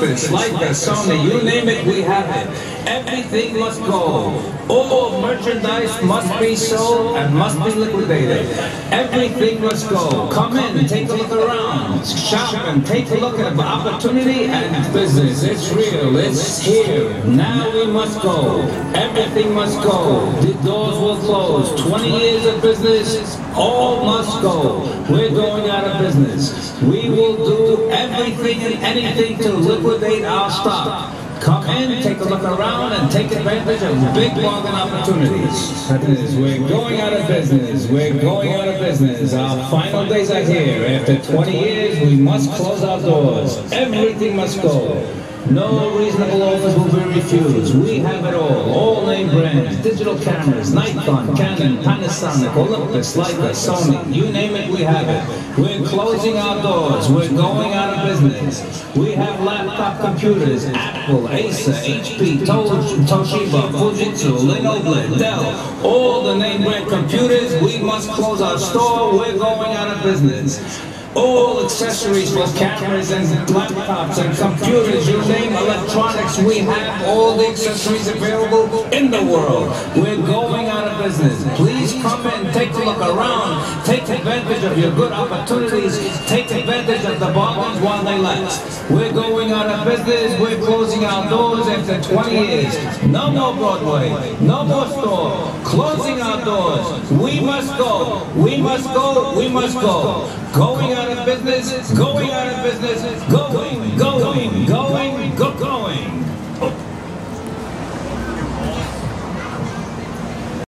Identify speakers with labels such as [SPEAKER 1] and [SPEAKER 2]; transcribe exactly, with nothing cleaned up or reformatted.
[SPEAKER 1] Olympus, Leica, Sony, you name it, we have it. Everything must go. All merchandise must be sold and must be liquidated. Everything must go. Come in, take a look around, shop and take a look at the opportunity and business. It's real, it's here. Now we must go. Everything must go. The doors will close. twenty years of business, all must go. We're going out of business. We will do everything and anything to liquidate our stock. Come in, take a look around, and take advantage of big bargain opportunities. We're going out of business. We're going out of business. Our final days are here. After twenty years, we must close our doors. Everything must go. No reasonable offers will be refused. We have it all. All name brands, digital cameras, Nikon, Canon, Panasonic, Olympus, Leica, Sony, you name it, we have it. We're closing our doors. We're going out of business. We have laptop computers, Apple, Acer, H P, Toshiba, Fujitsu, Lenovo, Dell, all the name brand computers. We must close our store. We're going out of business. All accessories for cameras and laptops and computers, you name electronics, we have all the accessories available in the world. We're going out of business. Please come in, take a look around, take advantage of your good opportunities, take advantage of the bargains while they last. We're going out of business, we're closing our doors after twenty years. No more Broadway, no more store, closing our doors. We must go, we must go, we must go. Going out of business, going out of business, going, going.